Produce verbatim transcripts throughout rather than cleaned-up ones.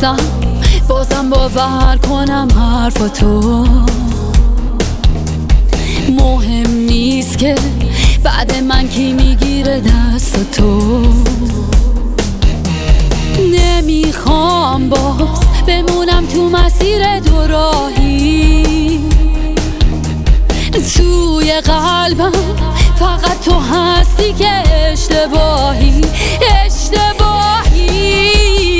نیستم، بازم باور کنم حرفاتو. مهم نیست که بعد من کی میگیره دست تو. نمیخوام باز بمونم تو مسیر دوراهی، توی قلبم فقط تو هستی که اشتباهی اشتباهی.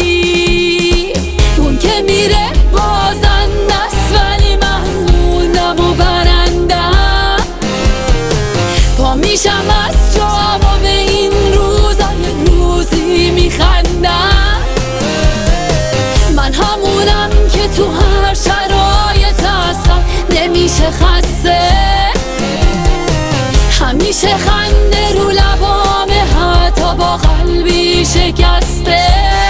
اون که میره بازنده است ولی من موندم و برندم. پا میشم از جام و به این روزای روزی میخندم. من همونم که تو هر شرایط هستم، نمیشه خسته، همیشه خنده رو لبامه حتی با قلبی شکسته.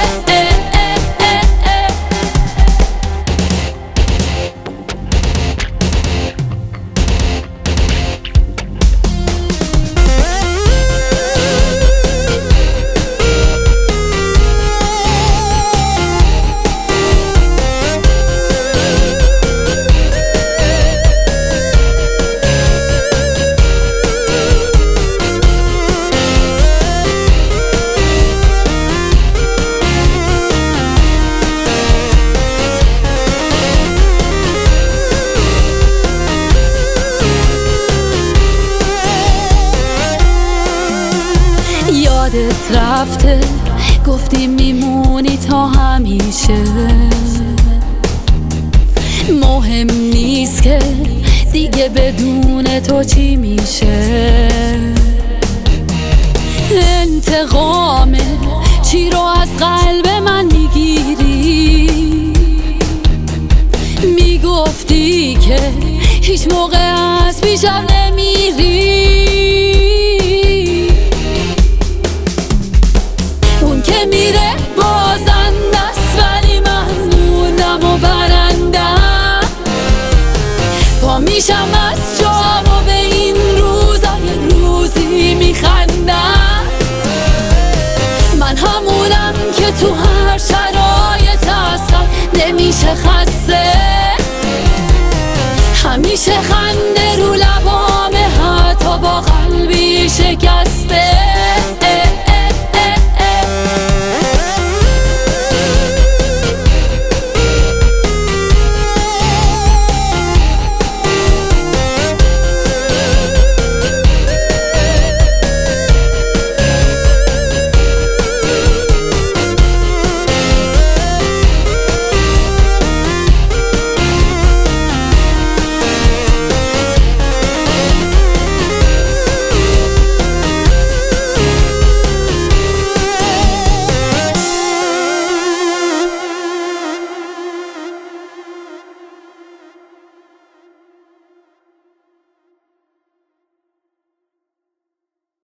یادت رفته گفتی میمونی تا همیشه. مهم نیست که دیگه بدون تو چی میشه. انتقام چی رو از قلب من میگیری؟ میگفتی که هیچ موقع از پیشم نمیری. میره بازنده است ولی من موندم و برندم. پا میشم از جام و به این روزای روزی میخندم. من همونم که تو هر شرایط هستم، نمیشه خسته، همیشه خسته.